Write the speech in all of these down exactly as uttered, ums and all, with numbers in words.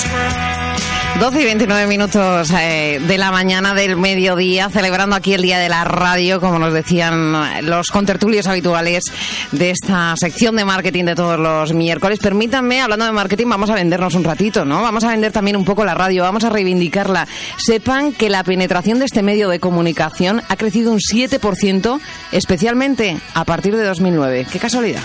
doce y veintinueve minutos eh, de la mañana del mediodía, celebrando aquí el Día de la Radio, como nos decían los contertulios habituales de esta sección de marketing de todos los miércoles. Permítanme, hablando de marketing, vamos a vendernos un ratito, ¿no? Vamos a vender también un poco la radio, vamos a reivindicarla. Sepan que la penetración de este medio de comunicación ha crecido un siete por ciento, especialmente a partir de dos mil nueve. ¡Qué casualidad!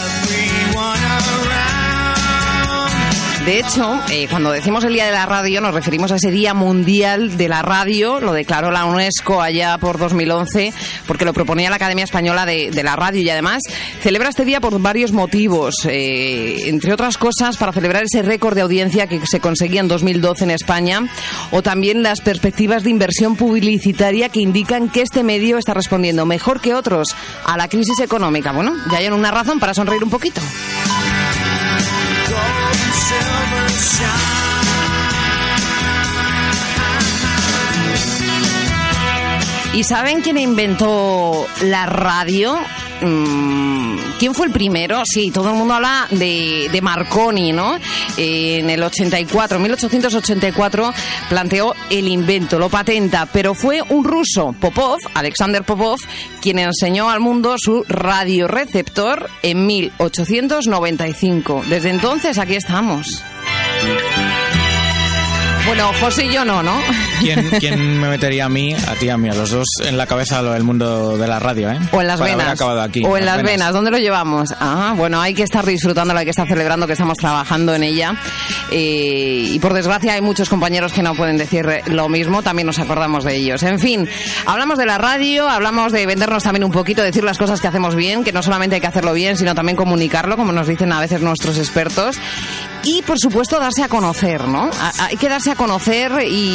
De hecho, eh, cuando decimos el Día de la Radio nos referimos a ese Día Mundial de la Radio. Lo declaró la UNESCO allá por dos mil once porque lo proponía la Academia Española de, de la Radio, y además celebra este día por varios motivos, eh, entre otras cosas para celebrar ese récord de audiencia que se conseguía en dos mil doce en España, o también las perspectivas de inversión publicitaria que indican que este medio está respondiendo mejor que otros a la crisis económica. Bueno, ya hay una razón para sonreír un poquito. ¿Y saben quién inventó la radio? ¿Quién fue el primero? Sí, todo el mundo habla de, de Marconi, ¿no? En el ochenta y cuatro, mil ochocientos ochenta y cuatro, planteó el invento, lo patenta, pero fue un ruso, Popov, Alexander Popov, quien enseñó al mundo su radioreceptor en mil ochocientos noventa y cinco. Desde entonces aquí estamos. Bueno, José y yo no, ¿no? ¿Quién, ¿Quién me metería a mí, a ti, a mí, a los dos en la cabeza lo del mundo de la radio, eh? O en las Para venas. Haber acabado aquí, o en las, las venas. venas. ¿Dónde lo llevamos? Ah, bueno, hay que estar disfrutándola, hay que estar celebrando que estamos trabajando en ella. Eh, y por desgracia hay muchos compañeros que no pueden decir lo mismo, también nos acordamos de ellos. En fin, hablamos de la radio, hablamos de vendernos también un poquito, decir las cosas que hacemos bien, que no solamente hay que hacerlo bien, sino también comunicarlo, como nos dicen a veces nuestros expertos. Y, por supuesto, darse a conocer, ¿no? Hay que darse a conocer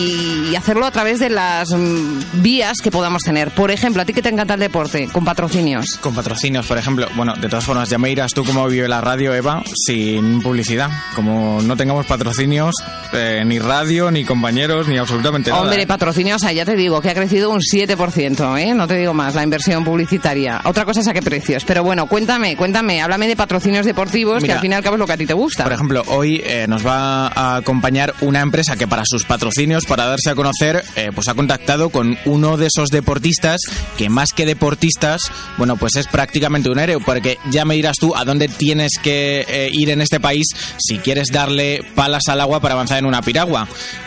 y hacerlo a través de las vías que podamos tener. Por ejemplo, a ti que te encanta el deporte, con patrocinios. Con patrocinios, por ejemplo. Bueno, de todas formas, ya me dirás tú cómo vive la radio, Eva, sin publicidad. Como no tengamos patrocinios, eh, ni radio, ni compañeros, ni absolutamente nada. Hombre, ¿eh? patrocinios, ya te digo, que ha crecido un siete por ciento, ¿eh? No te digo más, la inversión publicitaria. Otra cosa es a qué precios. Pero bueno, cuéntame, cuéntame, háblame de patrocinios deportivos. Mira, que al fin y al cabo es lo que a ti te gusta. Por ejemplo, hoy eh, nos va a acompañar una empresa que para sus patrocinios, para darse a conocer, eh, pues ha contactado con uno de esos deportistas que más que deportistas, bueno, pues es prácticamente un héroe, porque ya me dirás tú a dónde tienes que eh, ir en este país si quieres darle palas al agua para avanzar en una piragua.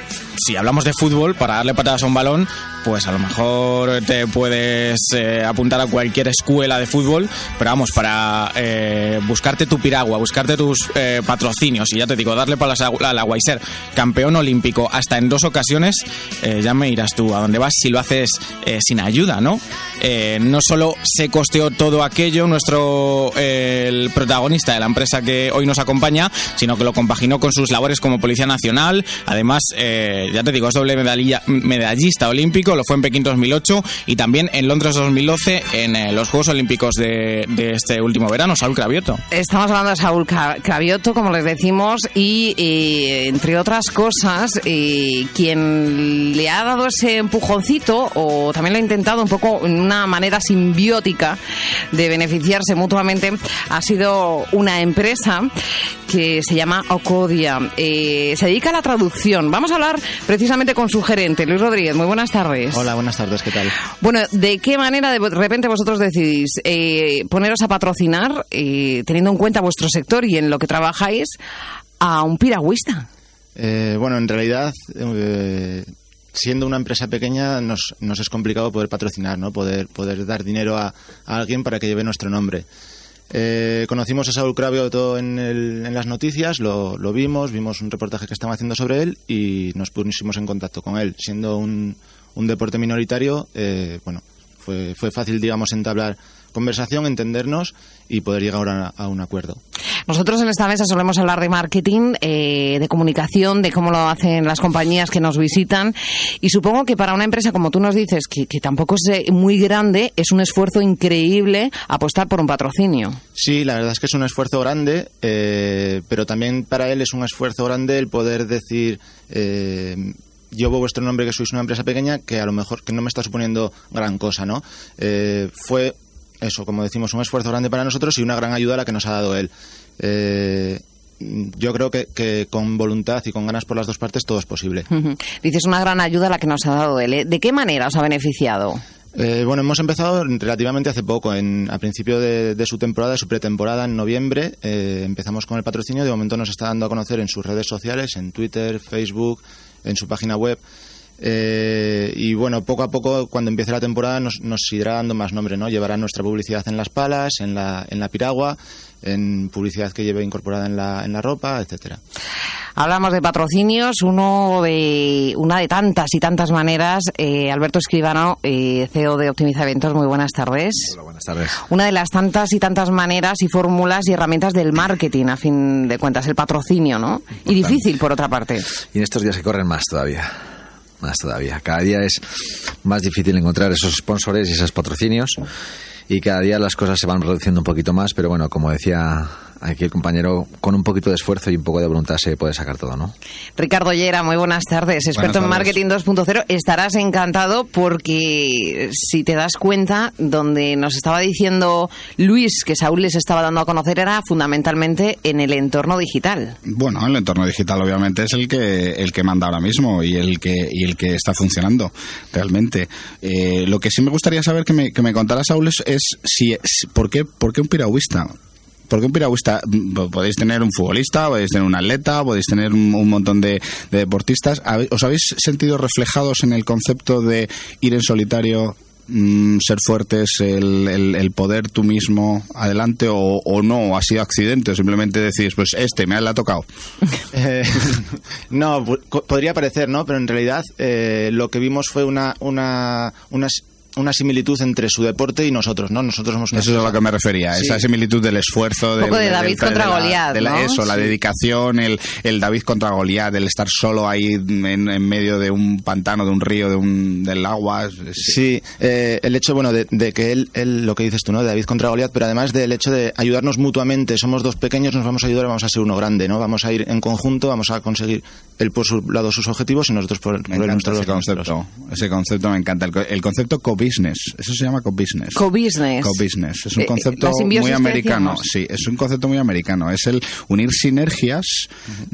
Si hablamos de fútbol, para darle patadas a un balón, pues a lo mejor te puedes eh, apuntar a cualquier escuela de fútbol, pero vamos, para eh, buscarte tu piragua, buscarte tus eh, patrocinios, y ya te digo, darle palas al agua y ser campeón olímpico hasta en dos ocasiones, eh, ya me irás tú a dónde vas si lo haces eh, sin ayuda, ¿no? Eh, no solo se costeó todo aquello nuestro eh, el protagonista de la empresa que hoy nos acompaña, sino que lo compaginó con sus labores como Policía Nacional. Además, eh, ya te digo, es doble medalla, medallista olímpico, lo fue en Pekín dos mil ocho y también en Londres dos mil doce en eh, los Juegos Olímpicos de, de este último verano. Saúl Cravioto. Estamos hablando de Saúl Cravioto, como les decimos, y eh, entre otras cosas, eh, quien le ha dado ese empujoncito, o también lo ha intentado un poco en una manera simbiótica de beneficiarse mutuamente, ha sido una empresa que se llama Ocodia. Eh, se dedica a la traducción. Vamos a hablar precisamente con su gerente, Luis Rodríguez. Muy buenas tardes. Hola, buenas tardes, ¿qué tal? Bueno, ¿de qué manera de repente vosotros decidís eh, poneros a patrocinar, eh, teniendo en cuenta vuestro sector y en lo que trabajáis, a un piragüista? Eh, bueno, en realidad, eh, siendo una empresa pequeña, nos, nos es complicado poder patrocinar, ¿no? Poder, poder dar dinero a, a alguien para que lleve nuestro nombre. Eh, conocimos a Saúl Cravioto en, el, en las noticias, lo, lo vimos, vimos un reportaje que estaban haciendo sobre él y nos pusimos en contacto con él. Siendo un, un deporte minoritario, eh, bueno, fue, fue fácil, digamos, entablar conversación, entendernos y poder llegar a, a un acuerdo. Nosotros en esta mesa solemos hablar de marketing, eh, de comunicación, de cómo lo hacen las compañías que nos visitan, y supongo que para una empresa, como tú nos dices, que, que tampoco es muy grande, es un esfuerzo increíble apostar por un patrocinio. Sí, la verdad es que es un esfuerzo grande, eh, pero también para él es un esfuerzo grande el poder decir... Eh, llevo vuestro nombre, que sois una empresa pequeña, que a lo mejor que no me está suponiendo gran cosa, ¿no? Eh, fue eso, como decimos, un esfuerzo grande para nosotros y una gran ayuda a la que nos ha dado él. Eh, yo creo que, que con voluntad y con ganas por las dos partes todo es posible. Uh-huh. Dices una gran ayuda la que nos ha dado él. ¿eh? ¿De qué manera os ha beneficiado? Eh, bueno, hemos empezado relativamente hace poco, en, a principio de, de su temporada, de su pretemporada, en noviembre. Eh, empezamos con el patrocinio. De momento nos está dando a conocer en sus redes sociales, en Twitter, Facebook, en su página web. Eh, y bueno, poco a poco, cuando empiece la temporada, nos, nos irá dando más nombre, ¿no? Llevará nuestra publicidad en las palas, en la, en la piragua, en publicidad que lleve incorporada en la, en la ropa, etcétera. Hablamos de patrocinios, uno de una de tantas y tantas maneras. Eh, Alberto Escribano, eh, C E O de Optimiza Eventos, muy buenas tardes. Hola, buenas tardes. Una de las tantas y tantas maneras y fórmulas y herramientas del marketing, a fin de cuentas, el patrocinio, ¿no? Importante. Y difícil, por otra parte. Y en estos días que corren más todavía. Más todavía. Cada día es más difícil encontrar esos sponsors y esos patrocinios y cada día las cosas se van reduciendo un poquito más, pero bueno, como decía aquí el compañero, con un poquito de esfuerzo y un poco de voluntad se puede sacar todo, ¿no? Ricardo Llera, muy buenas tardes, experto buenas tardes. En Marketing dos punto cero. Estarás encantado porque, si te das cuenta, donde nos estaba diciendo Luis que Saúl les estaba dando a conocer era fundamentalmente en el entorno digital. Bueno, el entorno digital obviamente es el que el que manda ahora mismo y el que y el que está funcionando realmente. Eh, lo que sí me gustaría saber que me, que me contara Saúl es, es si, si ¿por qué, por qué un piragüista? Porque un piragüista, podéis tener un futbolista, podéis tener un atleta, podéis tener un, un montón de, de deportistas. ¿Os habéis sentido reflejados en el concepto de ir en solitario, mmm, ser fuertes, el, el, el poder tú mismo adelante, o, o no, ha sido accidente, o simplemente decís, pues este me ha tocado? Eh, no, podría parecer, ¿no? Pero en realidad eh, lo que vimos fue una... una, una una similitud entre su deporte y nosotros, ¿no? Nosotros somos una Eso es a lo que me refería, sí. Esa similitud del esfuerzo, un poco del, de David del, contra de la, Goliat, de la, ¿no? Eso, sí. La dedicación, el, el David contra Goliat, el estar solo ahí en, en medio de un pantano, de un río, de un del agua. Sí, sí eh, el hecho, bueno, de, de que él, él, lo que dices tú, ¿no? De David contra Goliat, pero además del hecho de ayudarnos mutuamente. Somos dos pequeños, nos vamos a ayudar, vamos a ser uno grande, ¿no? Vamos a ir en conjunto, vamos a conseguir él por su lado sus objetivos y nosotros por, por el nuestro. Ese concepto, ese concepto me encanta. El, el concepto co-business, eso se llama co-business. Co-business. Co-business. Es un concepto eh, muy americano. Sí, es un concepto muy americano. Es el unir sinergias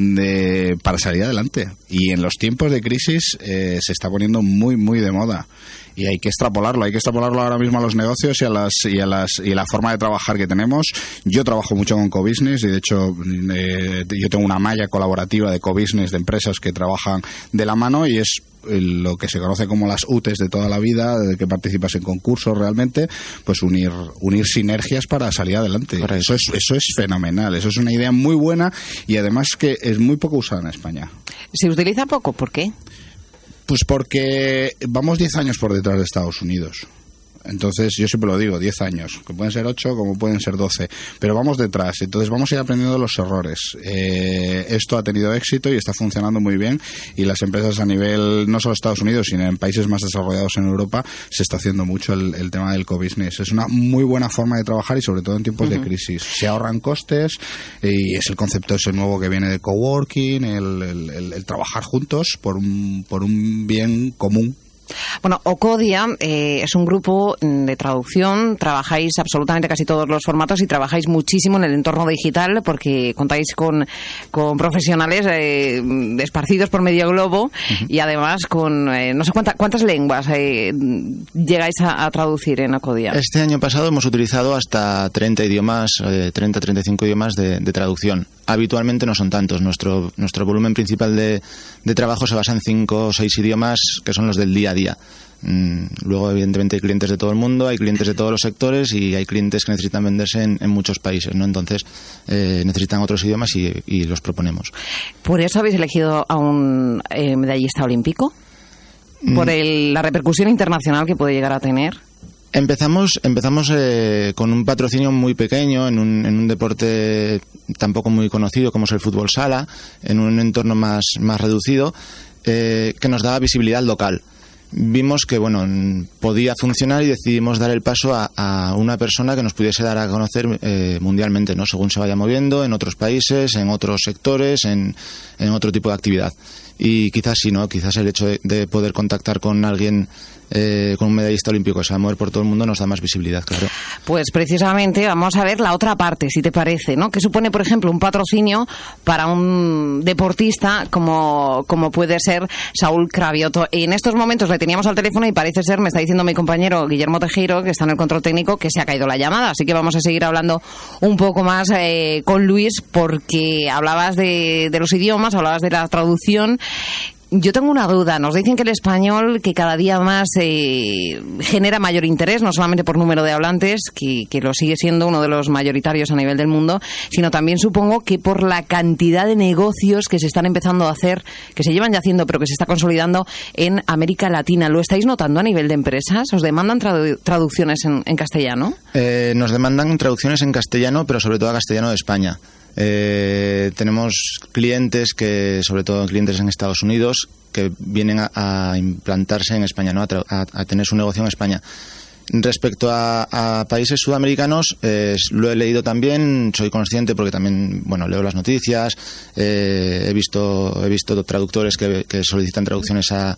de, para salir adelante. Y en los tiempos de crisis eh, se está poniendo muy, muy de moda. Y hay que extrapolarlo, hay que extrapolarlo ahora mismo a los negocios y a las y a las y a la forma de trabajar que tenemos. Yo trabajo mucho con co-business y de hecho eh, yo tengo una malla colaborativa de co-business de empresas que trabajan de la mano y es lo que se conoce como las U T Es de toda la vida, de que participas en concursos realmente, pues unir unir sinergias para salir adelante. Eso es eso es fenomenal, eso es una idea muy buena y además que es muy poco usada en España. ¿Se utiliza poco? ¿Por qué? Pues porque vamos diez años por detrás de Estados Unidos. Entonces, yo siempre lo digo, diez años, que pueden ser ocho como pueden ser doce, pero vamos detrás, entonces vamos a ir aprendiendo los errores. Eh, esto ha tenido éxito y está funcionando muy bien y las empresas a nivel, no solo Estados Unidos, sino en países más desarrollados en Europa, se está haciendo mucho el, el tema del co-business. Es una muy buena forma de trabajar y sobre todo en tiempos uh-huh. de crisis. Se ahorran costes y es el concepto ese nuevo que viene de coworking, el, el, el, el trabajar juntos por un, por un bien común. Bueno, Ocodia eh, es un grupo de traducción, trabajáis absolutamente casi todos los formatos y trabajáis muchísimo en el entorno digital porque contáis con, con profesionales eh, esparcidos por medio globo uh-huh. y además con eh, no sé cuánta, cuántas lenguas eh, llegáis a, a traducir en Ocodia. Este año pasado hemos utilizado hasta treinta idiomas, eh, treinta a treinta y cinco idiomas de, de traducción. Habitualmente no son tantos. Nuestro, nuestro volumen principal de, de trabajo se basa en cinco o seis idiomas que son los del día a día. Mm, luego, evidentemente, hay clientes de todo el mundo, hay clientes de todos los sectores y hay clientes que necesitan venderse en, en muchos países, ¿no? Entonces, eh, necesitan otros idiomas y, y los proponemos. ¿Por eso habéis elegido a un eh, medallista olímpico? ¿Por mm. el, la repercusión internacional que puede llegar a tener? Empezamos empezamos eh, con un patrocinio muy pequeño en un, en un deporte tampoco muy conocido como es el fútbol sala, en un entorno más, más reducido, eh, que nos daba visibilidad local. vimos que bueno podía funcionar y decidimos dar el paso a, a una persona que nos pudiese dar a conocer eh, mundialmente, ¿no? Según se vaya moviendo en otros países, en otros sectores, en, en otro tipo de actividad. Y quizás sí, ¿no? Quizás el hecho de, de poder contactar con alguien, eh, con un medallista olímpico que se va a mover por todo el mundo, nos da más visibilidad, claro. Pues precisamente vamos a ver la otra parte, si te parece, ¿no? ¿Qué supone, por ejemplo, un patrocinio para un deportista como, como puede ser Saúl Cravioto? En estos momentos le teníamos al teléfono y parece ser, me está diciendo mi compañero Guillermo Tejero, que está en el control técnico, que se ha caído la llamada. Así que vamos a seguir hablando un poco más eh, con Luis, porque hablabas de, de los idiomas, hablabas de la traducción. Yo tengo una duda. Nos dicen que el español, que cada día más eh, genera mayor interés, no solamente por número de hablantes, que, que lo sigue siendo uno de los mayoritarios a nivel del mundo, sino también supongo que por la cantidad de negocios que se están empezando a hacer, que se llevan ya haciendo, pero que se está consolidando en América Latina. ¿Lo estáis notando a nivel de empresas? ¿Os demandan tradu- traducciones en, en castellano? Eh, nos demandan traducciones en castellano, pero sobre todo a castellano de España. Eh, tenemos clientes que, sobre todo clientes en Estados Unidos, que vienen a, a implantarse en España, ¿no? a, tra- a, a tener su negocio en España. Respecto a, a países sudamericanos, eh, lo he leído también, soy consciente porque también, bueno, leo las noticias, eh, he visto he visto traductores que, que solicitan traducciones a,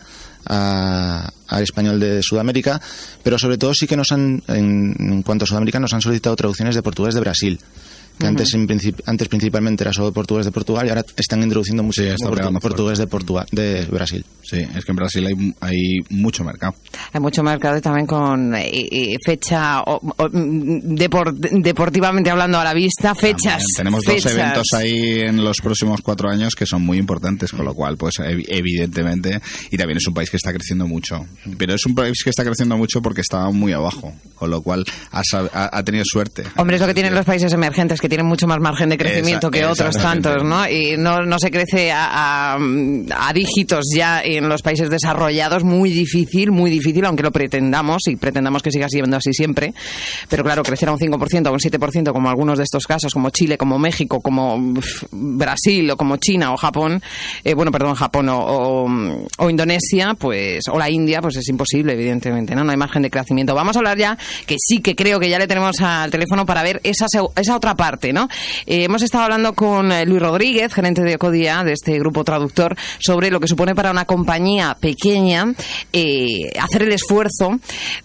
a, al español de Sudamérica, pero sobre todo sí que nos han, en, en cuanto a Sudamérica, nos han solicitado traducciones de portugués de Brasil. Que antes, en princip- antes principalmente era solo portugués de Portugal y ahora están introduciendo mucho sí, portu- portugués de Portugal, de Brasil. Sí, es que en Brasil hay, hay mucho mercado. Hay mucho mercado y también con eh, eh, fecha o, o, deport, deportivamente hablando a la vista, fechas. También tenemos fechas. dos eventos ahí en los próximos cuatro años que son muy importantes, con lo cual, pues ev- evidentemente, y también es un país que está creciendo mucho. Pero es un país que está creciendo mucho porque estaba muy abajo, con lo cual ha, ha, ha tenido suerte. Hombre, es lo que tienen los países emergentes, que tienen mucho más margen de crecimiento Esa, que otros tantos, ¿no? Y no, no se crece a, a, a dígitos ya en los países desarrollados, muy difícil, muy difícil, aunque lo pretendamos y pretendamos que siga siendo así siempre. Pero claro, crecer a un cinco por ciento, a un siete por ciento, como algunos de estos casos, como Chile, como México, como uf, Brasil, o como China, o Japón, eh, bueno, perdón, Japón o, o, o Indonesia, pues, o la India, pues es imposible, evidentemente, ¿no? No hay margen de crecimiento. Vamos a hablar ya, que sí que creo que ya le tenemos al teléfono para ver esa, esa otra parte, ¿no? Eh, hemos estado hablando con eh, Luis Rodríguez, gerente de Ocodia, de este grupo traductor, sobre lo que supone para una compañía pequeña eh, hacer el esfuerzo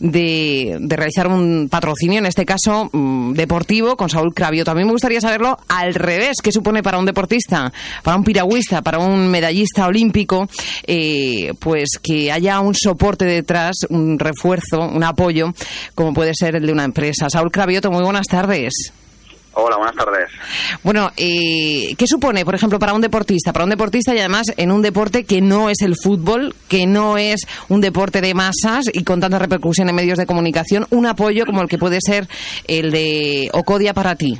de, de realizar un patrocinio, en este caso mmm, deportivo, con Saúl Cravioto. A mí me gustaría saberlo al revés, qué supone para un deportista, para un piragüista, para un medallista olímpico, eh, pues que haya un soporte detrás, un refuerzo, un apoyo, como puede ser el de una empresa. Saúl Cravioto, muy buenas tardes. Hola, buenas tardes. Bueno, eh, ¿qué supone, por ejemplo, para un deportista? Para un deportista y además en un deporte que no es el fútbol, que no es un deporte de masas y con tanta repercusión en medios de comunicación, un apoyo como el que puede ser el de Ocodia para ti.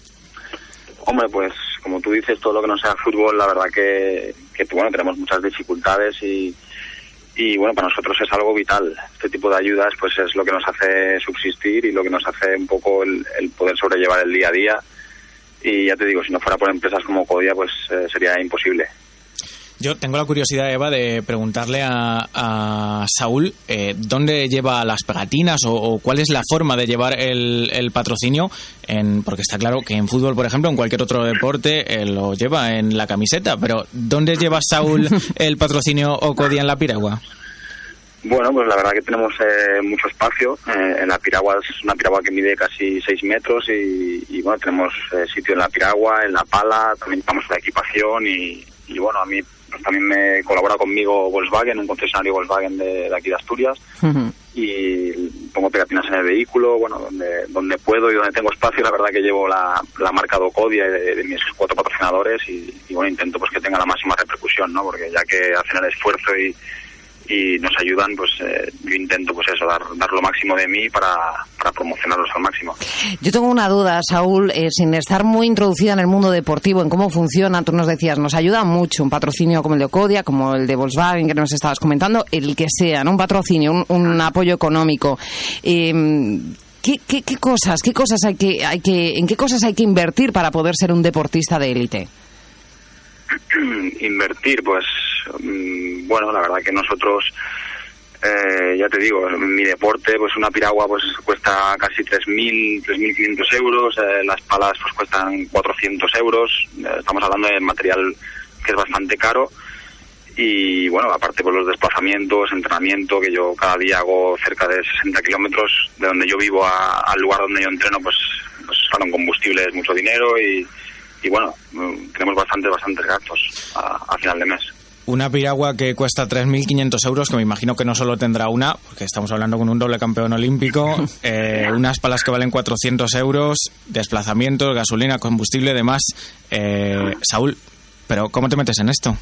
Hombre, pues como tú dices, todo lo que no sea fútbol, la verdad que, que bueno, tenemos muchas dificultades y... Y bueno, para nosotros es algo vital. Este tipo de ayudas pues es lo que nos hace subsistir y lo que nos hace un poco el, el poder sobrellevar el día a día. Y ya te digo, si no fuera por empresas como Ocodia, pues eh, sería imposible. Yo tengo la curiosidad, Eva, de preguntarle a, a Saúl eh, dónde lleva las pegatinas o, o cuál es la forma de llevar el, el patrocinio, en, porque está claro que en fútbol, por ejemplo, en cualquier otro deporte eh, lo lleva en la camiseta, pero ¿dónde lleva Saúl el patrocinio Ocodia en la piragua? Bueno, pues la verdad que tenemos eh, mucho espacio. Eh, en la piragua es una piragua que mide casi seis metros y, y bueno, tenemos eh, sitio en la piragua, en la pala, también estamos en la equipación y, y bueno, a mí pues también me colabora conmigo Volkswagen, un concesionario Volkswagen de, de aquí de Asturias. Uh-huh. Y pongo pegatinas en el vehículo, bueno, donde donde puedo y donde tengo espacio, la verdad que llevo la, la marca de Ocodia de, de mis cuatro patrocinadores y, y bueno, intento pues que tenga la máxima repercusión, ¿no? Porque ya que hacen el esfuerzo y y nos ayudan, pues eh, yo intento pues eso, dar, dar lo máximo de mí para, para promocionarlos al máximo. Yo tengo una duda, Saúl, eh, sin estar muy introducida en el mundo deportivo, en cómo funciona, tú nos decías, nos ayuda mucho un patrocinio como el de Ocodia, como el de Volkswagen que nos estabas comentando, el que sea, ¿no? Un patrocinio, un, un apoyo económico. Eh, ¿qué, qué, qué cosas, qué cosas hay que, hay que, en qué cosas hay que invertir para poder ser un deportista de élite? Invertir, pues bueno, la verdad que nosotros Eh, ya te digo, mi deporte, pues una piragua pues cuesta casi tres mil, tres mil quinientos euros, eh, las palas pues cuestan cuatrocientos euros, eh, estamos hablando de material que es bastante caro y bueno, aparte por los desplazamientos, entrenamiento, que yo cada día hago cerca de sesenta kilómetros de donde yo vivo a, al lugar donde yo entreno, pues, pues son combustibles, mucho dinero y, y bueno, tenemos bastantes, bastantes gastos a, a final de mes. Una piragua que cuesta tres mil quinientos euros, que me imagino que no solo tendrá una, porque estamos hablando con un doble campeón olímpico, eh, unas palas que valen cuatrocientos euros, desplazamientos, gasolina, combustible, demás. Eh, Saúl, ¿pero cómo te metes en esto?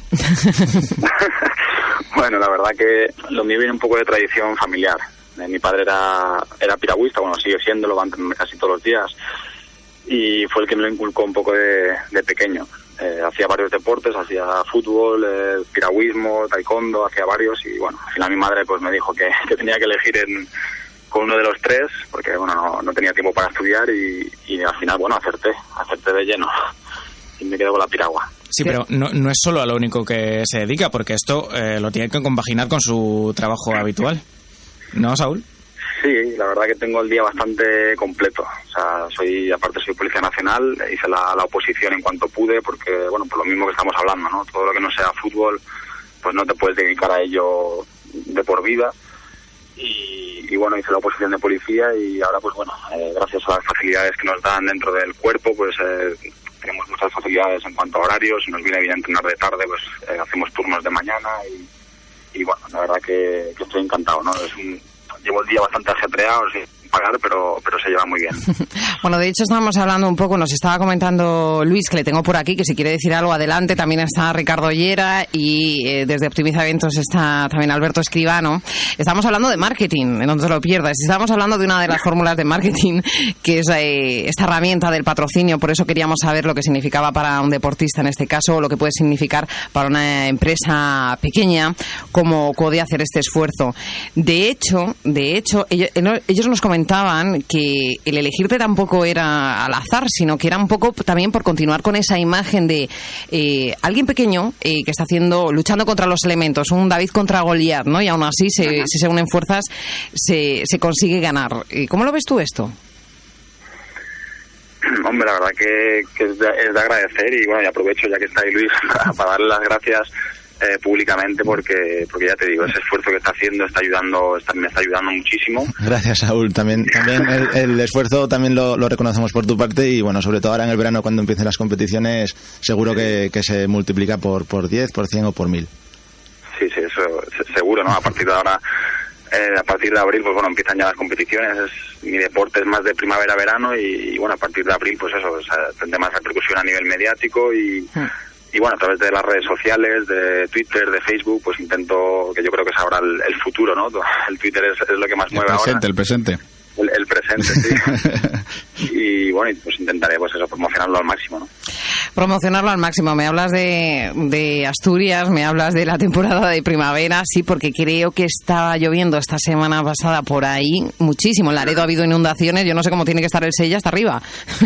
Bueno, la verdad que lo mío viene un poco de tradición familiar. Eh, mi padre era, era piragüista, bueno, sigue siendo, lo va a entrenar casi todos los días, y fue el que me lo inculcó un poco de, de pequeño. Eh, hacía varios deportes, hacía fútbol, eh, piragüismo, taekwondo, hacía varios y bueno, al final mi madre pues me dijo que, que tenía que elegir en, con uno de los tres porque bueno, no, no tenía tiempo para estudiar y, y al final bueno, acerté, acerté de lleno y me quedo con la piragua. Sí, pero no, no es solo a lo único que se dedica, porque esto eh, lo tiene que compaginar con su trabajo habitual, ¿no, Saúl? Sí, la verdad que tengo el día bastante completo. O sea, soy, aparte soy Policía Nacional, hice la, la oposición en cuanto pude, porque, bueno, por lo mismo que estamos hablando, ¿no? Todo lo que no sea fútbol, pues no te puedes dedicar a ello de por vida. Y, y bueno, hice la oposición de policía y ahora, pues bueno, eh, gracias a las facilidades que nos dan dentro del cuerpo, pues eh, tenemos muchas facilidades en cuanto a horarios. Si nos viene bien entrenar de tarde, pues eh, hacemos turnos de mañana y, y bueno, la verdad que, que estoy encantado, ¿no? Es un... Llevo el día bastante ajetreado, sin pagar, pero, pero se lleva muy bien. Bueno, de hecho estábamos hablando un poco, nos estaba comentando Luis, que le tengo por aquí, que si quiere decir algo adelante, también está Ricardo Llera y eh, desde Optimiza Eventos está también Alberto Escribano. Estamos hablando de marketing, no te lo pierdas. Estamos hablando de una de las fórmulas de marketing, que es eh, esta herramienta del patrocinio, por eso queríamos saber lo que significaba para un deportista en este caso, o lo que puede significar para una empresa pequeña, cómo puede hacer este esfuerzo. De hecho, de hecho, ellos, ellos nos comentaban que el elegirte tampoco era al azar, sino que era un poco también por continuar con esa imagen de eh, alguien pequeño eh, que está haciendo, luchando contra los elementos, un David contra Goliat, ¿no? Y aún así, se, si se unen fuerzas, se, se consigue ganar. ¿Cómo lo ves tú esto? Hombre, la verdad que, que es, de, es de agradecer y bueno, y aprovecho ya que está ahí Luis para, para darle las gracias Eh, públicamente porque porque ya te digo, ese esfuerzo que está haciendo está ayudando, está, me está ayudando muchísimo. Gracias, Saúl. También también el, el esfuerzo también lo, lo reconocemos por tu parte y bueno, sobre todo ahora en el verano cuando empiecen las competiciones seguro que, que se multiplica por por diez, por cien o por mil. Sí, sí, eso seguro, ¿no? A partir de ahora, eh, a partir de abril, pues bueno, empiezan ya las competiciones. Es, mi deporte es más de primavera-verano y, y bueno, a partir de abril, pues eso, o sea, tendré más repercusión a nivel mediático y hmm. Y bueno, a través de las redes sociales, de Twitter, de Facebook, pues intento, que yo creo que es ahora el, el futuro, ¿no? El Twitter es, es lo que más mueve ahora. El presente, el presente. El, el presente, sí. Y bueno, pues intentaré, pues eso, promocionarlo al máximo, ¿no? Promocionarlo al máximo. Me hablas de, de Asturias, me hablas de la temporada de primavera, sí, porque creo que estaba lloviendo esta semana pasada por ahí muchísimo. En Laredo ha habido inundaciones, yo no sé cómo tiene que estar el Sella hasta arriba.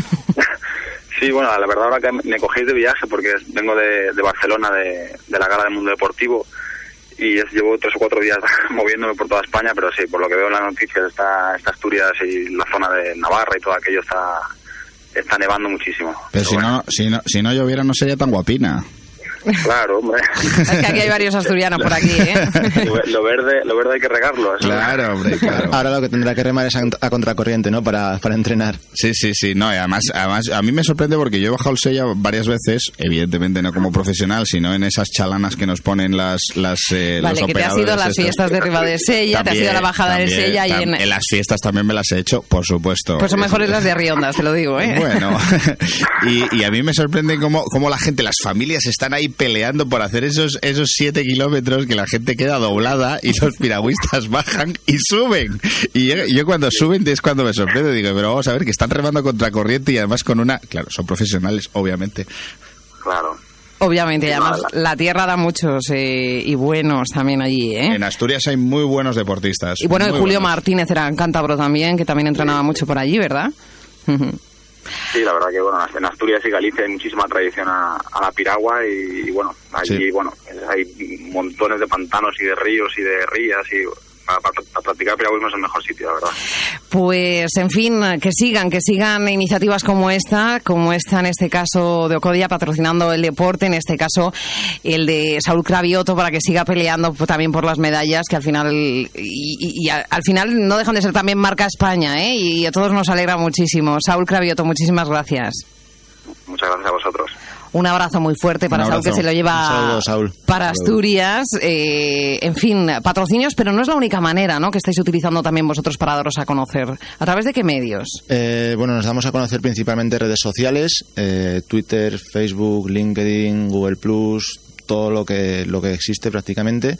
Sí, bueno, la verdad ahora que me cogéis de viaje porque vengo de, de Barcelona, de, de la gala del Mundo Deportivo y es, llevo tres o cuatro días moviéndome por toda España, pero sí, por lo que veo en las noticias está, está Asturias y la zona de Navarra y todo aquello está, está nevando muchísimo. Pero, pero si, bueno. no, si, no, si no lloviera no sería tan guapina. Claro, hombre. Es que aquí hay varios asturianos por aquí, ¿eh? Lo verde, lo verde hay que regarlo. ¿Sí? Claro, hombre, claro. Ahora lo que tendrá que remar es a contracorriente, ¿no? Para, para entrenar. Sí, sí, sí. No, y además, además, a mí me sorprende porque yo he bajado el Sella varias veces, evidentemente no como profesional, sino en esas chalanas que nos ponen las, las eh, vale, los que te has ido a las estos. Fiestas de Riva de Sella, también, te has ido a la bajada también, del Sella. Tam, y en... en las fiestas también me las he hecho, por supuesto. Pues son mejores las de Arriondas, te lo digo, ¿eh? Bueno, y, y a mí me sorprende cómo, cómo la gente, las familias están ahí peleando por hacer esos esos siete kilómetros que la gente queda doblada y los piragüistas bajan y suben. Y yo, yo cuando suben es cuando me sorprende. Digo, pero vamos a ver que están remando contra corriente y además con una... Claro, son profesionales, obviamente. Claro. Obviamente, y además la tierra da muchos eh, y buenos también allí, ¿eh? En Asturias hay muy buenos deportistas. Y bueno, y Julio buenos. Martínez era cántabro también, que también entrenaba sí. mucho por allí, ¿verdad? Sí, la verdad que bueno, en Asturias y Galicia hay muchísima tradición a, a la piragua y, y bueno, allí sí. bueno, hay montones de pantanos y de ríos y de rías y para, para, para practicar piragüismo es el mejor sitio, la verdad. Pues, en fin, que sigan, que sigan iniciativas como esta, como esta en este caso de Ocodia, patrocinando el deporte, en este caso el de Saúl Cravioto, para que siga peleando pues, también por las medallas, que al final y, y, y al final no dejan de ser también marca España, ¿eh? Y a todos nos alegra muchísimo. Saúl Cravioto, muchísimas gracias. Muchas gracias a vosotros. Un abrazo muy fuerte para Saúl, que se lo lleva saludo, Saúl. para Asturias. Eh, en fin, patrocinios, pero no es la única manera, ¿no?, que estáis utilizando también vosotros para daros a conocer. ¿A través de qué medios? Eh, bueno, nos damos a conocer principalmente redes sociales, eh, Twitter, Facebook, LinkedIn, Google Plus, todo lo que, lo que existe prácticamente.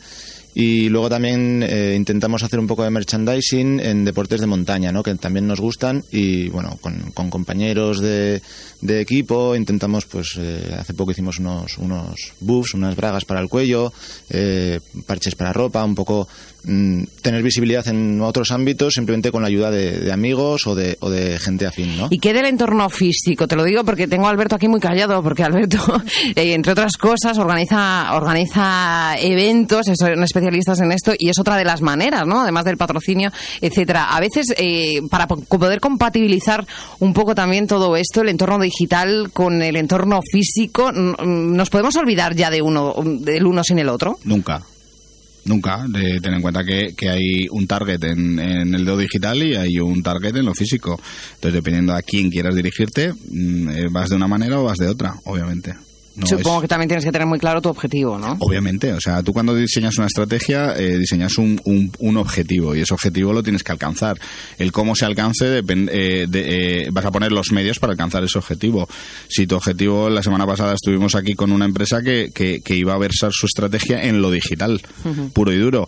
Y luego también eh, intentamos hacer un poco de merchandising en deportes de montaña, ¿no?, que también nos gustan, y bueno, con, con compañeros de, de equipo intentamos, pues eh, hace poco hicimos unos, unos buffs, unas bragas para el cuello, eh, parches para ropa, un poco mmm, tener visibilidad en otros ámbitos simplemente con la ayuda de, de amigos o de, o de gente afín, ¿no? ¿Y qué del entorno físico? Te lo digo porque tengo a Alberto aquí muy callado, porque Alberto, eh, entre otras cosas, organiza, organiza eventos, es una especialistas en esto, y es otra de las maneras, ¿no?, además del patrocinio, etcétera. A veces, eh, para poder compatibilizar un poco también todo esto, el entorno digital con el entorno físico, ¿nos podemos olvidar ya de uno, del uno sin el otro? Nunca. Nunca. De, ten en cuenta que, que hay un target en, en el dedo digital y hay un target en lo físico. Entonces, dependiendo a quién quieras dirigirte, vas de una manera o vas de otra, obviamente. No, Supongo es... que también tienes que tener muy claro tu objetivo, ¿no? Obviamente, o sea, tú cuando diseñas una estrategia, eh, diseñas un, un, un objetivo, y ese objetivo lo tienes que alcanzar. El cómo se alcance, depende, eh, de, eh, vas a poner los medios para alcanzar ese objetivo. Si tu objetivo, la semana pasada estuvimos aquí con una empresa que, que, que iba a versar su estrategia en lo digital, uh-huh. puro y duro.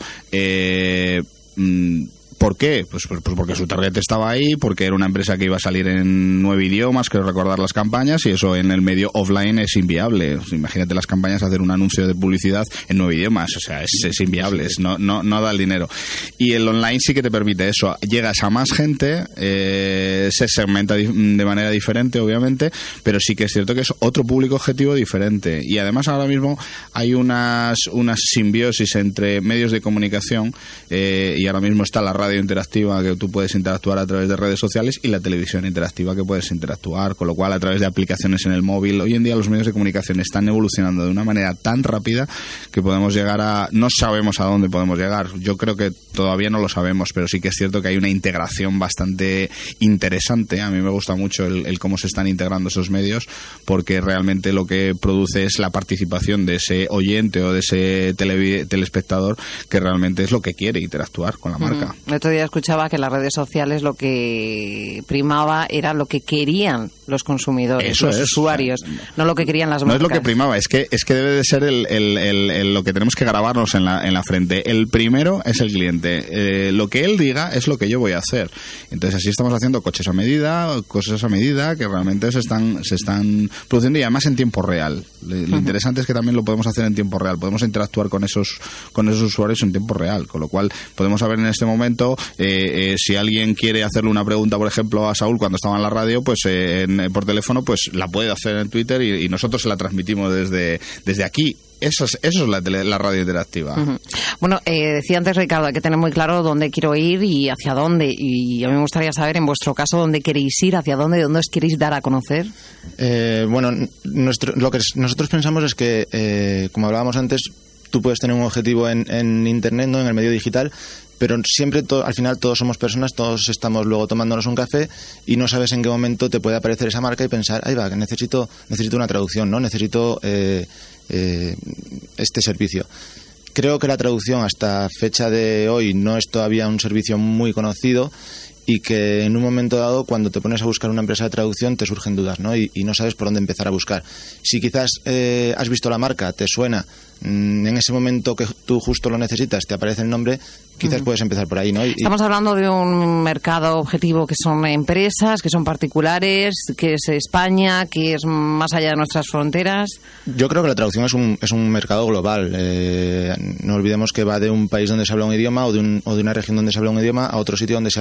Eh... Mmm, ¿Por qué? Pues, pues, pues porque su target estaba ahí, porque era una empresa que iba a salir en nueve idiomas, quiero recordar las campañas, y eso en el medio offline es inviable. O sea, imagínate las campañas, hacer un anuncio de publicidad en nueve idiomas, o sea, es, es inviable, es, no, no, no da el dinero. Y el online sí que te permite eso, llegas a más gente, eh, se segmenta de manera diferente, obviamente, pero sí que es cierto que es otro público objetivo diferente. Y además ahora mismo hay unas, unas simbiosis entre medios de comunicación, eh, y ahora mismo está la radio interactiva, que tú puedes interactuar a través de redes sociales, y la televisión interactiva, que puedes interactuar, con lo cual a través de aplicaciones en el móvil. Hoy en día los medios de comunicación están evolucionando de una manera tan rápida que podemos llegar a... No sabemos a dónde podemos llegar. Yo creo que todavía no lo sabemos, pero sí que es cierto que hay una integración bastante interesante. A mí me gusta mucho el, el cómo se están integrando esos medios, porque realmente lo que produce es la participación de ese oyente o de ese tele, telespectador, que realmente es lo que quiere, interactuar con la marca. Mm. El otro día escuchaba que en las redes sociales lo que primaba era lo que querían los consumidores, Eso los es. usuarios, no lo que querían las marcas. No es lo que primaba, es que es que debe de ser el, el, el, el, lo que tenemos que grabarnos en la, en la frente. El primero es el cliente. Eh, lo que él diga es lo que yo voy a hacer. Entonces así estamos haciendo coches a medida, cosas a medida que realmente se están se están produciendo, y además en tiempo real. Lo uh-huh. interesante es que también lo podemos hacer en tiempo real. Podemos interactuar con esos con esos usuarios en tiempo real, con lo cual podemos saber en este momento eh, eh, si alguien quiere hacerle una pregunta, por ejemplo, a Saúl cuando estaba en la radio, pues eh, en, por teléfono, pues la puede hacer en Twitter, y, y nosotros se la transmitimos desde, desde aquí. Eso es, eso es la, tele, la radio interactiva. Uh-huh. Bueno, eh, decía antes Ricardo, hay que tener muy claro dónde quiero ir y hacia dónde. Y a mí me gustaría saber, en vuestro caso, dónde queréis ir, hacia dónde, dónde os queréis dar a conocer. Eh, bueno, nuestro, lo que nosotros pensamos es que, eh, como hablábamos antes, tú puedes tener un objetivo en, en Internet, ¿no?, en el medio digital, pero siempre, to, al final, todos somos personas, todos estamos luego tomándonos un café y no sabes en qué momento te puede aparecer esa marca y pensar, ahí va, que necesito, necesito una traducción, ¿no? Necesito eh, eh, este servicio. Creo que la traducción hasta fecha de hoy no es todavía un servicio muy conocido, y que en un momento dado, cuando te pones a buscar una empresa de traducción, te surgen dudas, ¿no? Y, y no sabes por dónde empezar a buscar. Si quizás eh, has visto la marca, te suena, mmm, en ese momento que tú justo lo necesitas, te aparece el nombre, quizás uh-huh. puedes empezar por ahí, ¿no? Y, Estamos hablando de un mercado objetivo que son empresas, que son particulares, que es España, que es más allá de nuestras fronteras. Yo creo que la traducción es un, es un mercado global. Eh, no olvidemos que va de un país donde se habla un idioma o de, un, o de una región donde se habla un idioma a otro sitio donde se habla otro.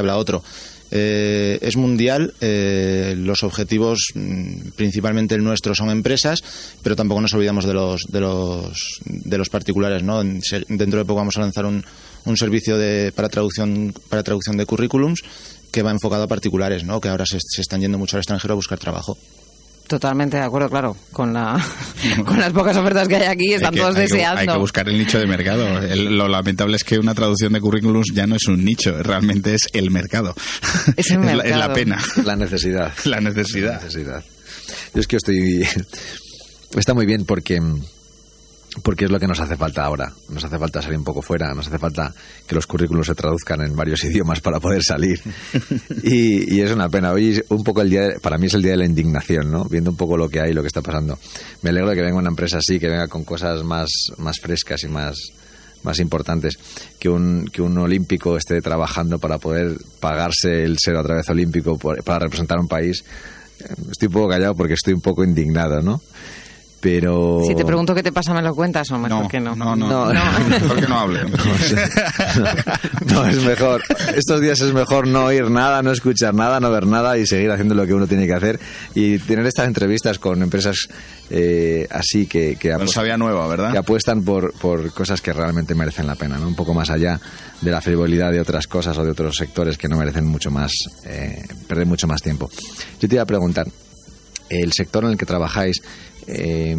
Eh, es mundial, eh, los objetivos, principalmente el nuestro, son empresas, pero tampoco nos olvidamos de los de los, de los particulares, ¿no? Dentro de poco vamos a lanzar un, un servicio de, para traducción para traducción de currículums que va enfocado a particulares, ¿no? Que ahora se, se están yendo mucho al extranjero a buscar trabajo. Totalmente de acuerdo, claro, con la con las pocas ofertas que hay aquí, están hay que, todos hay deseando. Que, hay que buscar el nicho de mercado. El, lo lamentable es que una traducción de currículums ya no es un nicho, realmente es el mercado. Es el mercado. Es la, es la pena. La necesidad. La necesidad. La necesidad. Yo es que estoy... Está muy bien porque... porque es lo que nos hace falta ahora. Nos hace falta salir un poco fuera, nos hace falta que los currículos se traduzcan en varios idiomas para poder salir. Y, y es una pena. Hoy es un poco el día, de, para mí es el día de la indignación, ¿no? Viendo un poco lo que hay, lo que está pasando. Me alegro de que venga una empresa así, que venga con cosas más, más frescas y más, más importantes. Que un, que un olímpico esté trabajando para poder pagarse el ser otra vez olímpico por, para representar un país. Estoy un poco callado porque estoy un poco indignado, ¿no? Pero... Si te pregunto qué te pasa, ¿me lo cuentas o mejor no, que no? No, no, no. no. Mejor que no hable. No, no, es mejor. Estos días es mejor no oír nada, no escuchar nada, no ver nada y seguir haciendo lo que uno tiene que hacer. Y tener estas entrevistas con empresas eh, así que, que, no sabía nueva, ¿verdad? que apuestan por, por cosas que realmente merecen la pena, ¿no? Un poco más allá de la frivolidad de otras cosas o de otros sectores que no merecen mucho más, eh, perder mucho más tiempo. Yo te iba a preguntar, el sector en el que trabajáis, eh,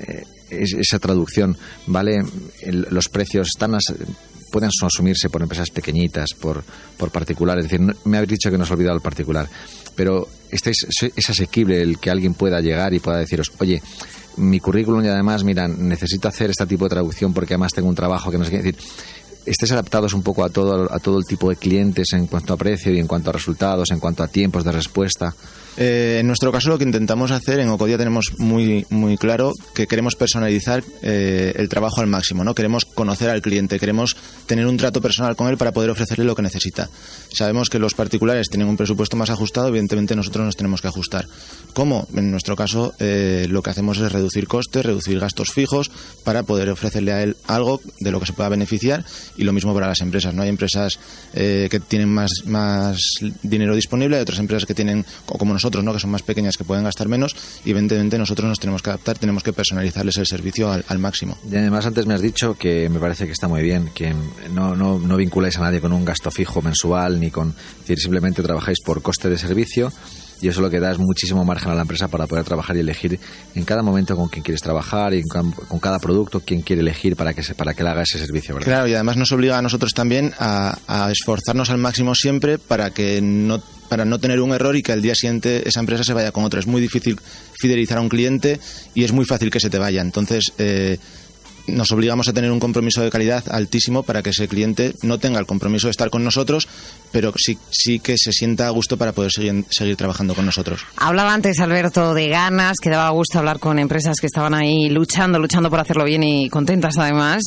esa traducción, ¿vale? El, los precios están as, pueden asumirse por empresas pequeñitas, por, por particulares. Es decir, no, me habéis dicho que no os he olvidado el particular, pero ¿estáis, es asequible el que alguien pueda llegar y pueda deciros, oye, mi currículum y además, mira, necesito hacer este tipo de traducción porque además tengo un trabajo que no sé qué decir? ¿Estáis adaptados un poco a todo, a todo el tipo de clientes en cuanto a precio y en cuanto a resultados, en cuanto a tiempos de respuesta? Eh, en nuestro caso lo que intentamos hacer, en Ocodia tenemos muy muy claro que queremos personalizar eh, el trabajo al máximo, ¿no? Queremos conocer al cliente, queremos tener un trato personal con él para poder ofrecerle lo que necesita. Sabemos que los particulares tienen un presupuesto más ajustado, evidentemente nosotros nos tenemos que ajustar. ¿Cómo? En nuestro caso eh, lo que hacemos es reducir costes, reducir gastos fijos para poder ofrecerle a él algo de lo que se pueda beneficiar, y lo mismo para las empresas, ¿no? Hay empresas eh, que tienen más, más dinero disponible, hay otras empresas que tienen, como nosotros, Nosotros, ¿no? que son más pequeñas, que pueden gastar menos, y evidentemente nosotros nos tenemos que adaptar, tenemos que personalizarles el servicio al, al máximo. Y además antes me has dicho, que me parece que está muy bien, que no, no, no vinculáis a nadie con un gasto fijo mensual, ni con, es decir, simplemente trabajáis por coste de servicio, y eso lo que da es muchísimo margen a la empresa para poder trabajar y elegir en cada momento con quién quieres trabajar y con, con cada producto quién quiere elegir para que se, para que le haga ese servicio, ¿verdad? Claro, y además nos obliga a nosotros también a, a esforzarnos al máximo siempre para que no para no tener un error y que al día siguiente esa empresa se vaya con otra. Es muy difícil fidelizar a un cliente y es muy fácil que se te vaya. Entonces, eh, nos obligamos a tener un compromiso de calidad altísimo para que ese cliente no tenga el compromiso de estar con nosotros, pero sí, sí que se sienta a gusto para poder seguir, seguir trabajando con nosotros. Hablaba antes, Alberto, de ganas, que daba gusto hablar con empresas que estaban ahí luchando, luchando por hacerlo bien y contentas además.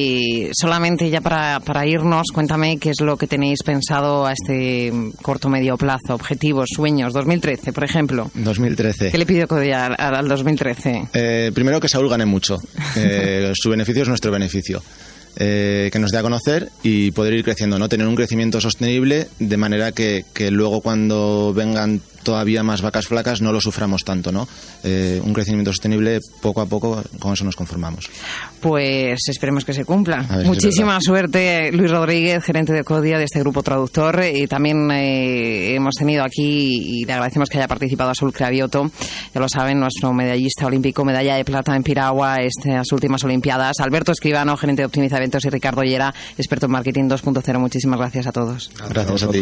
Y solamente ya para, para irnos, cuéntame qué es lo que tenéis pensado a este corto medio plazo, objetivos, sueños, dos mil trece, por ejemplo. dos mil trece. ¿Qué le pidió Ocodia al, al dos mil trece? Eh, primero que Saúl gane mucho. Eh, su beneficio es nuestro beneficio. Eh, que nos dé a conocer y poder ir creciendo, ¿no? Tener un crecimiento sostenible de manera que, que luego cuando vengan todavía más vacas flacas no lo suframos tanto, ¿no? Eh, un crecimiento sostenible poco a poco, con eso nos conformamos. Pues esperemos que se cumpla. Muchísima suerte, Luis Rodríguez, gerente de Ocodia, de este grupo traductor, y también eh, hemos tenido aquí, y le agradecemos que haya participado a Saúl Cravioto, ya lo saben, nuestro medallista olímpico, medalla de plata en piragua estas últimas Olimpiadas, Alberto Escribano, gerente de Optimiza Eventos, y Ricardo Llera, experto en marketing dos punto cero. Muchísimas gracias a todos. Gracias a ti.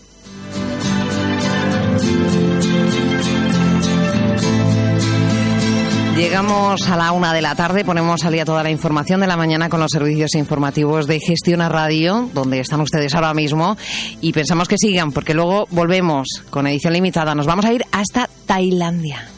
Llegamos a la una de la tarde, ponemos al día toda la información de la mañana con los servicios informativos de Gestiona Radio, donde están ustedes ahora mismo, y pensamos que sigan, porque luego volvemos con edición limitada. Nos vamos a ir hasta Tailandia.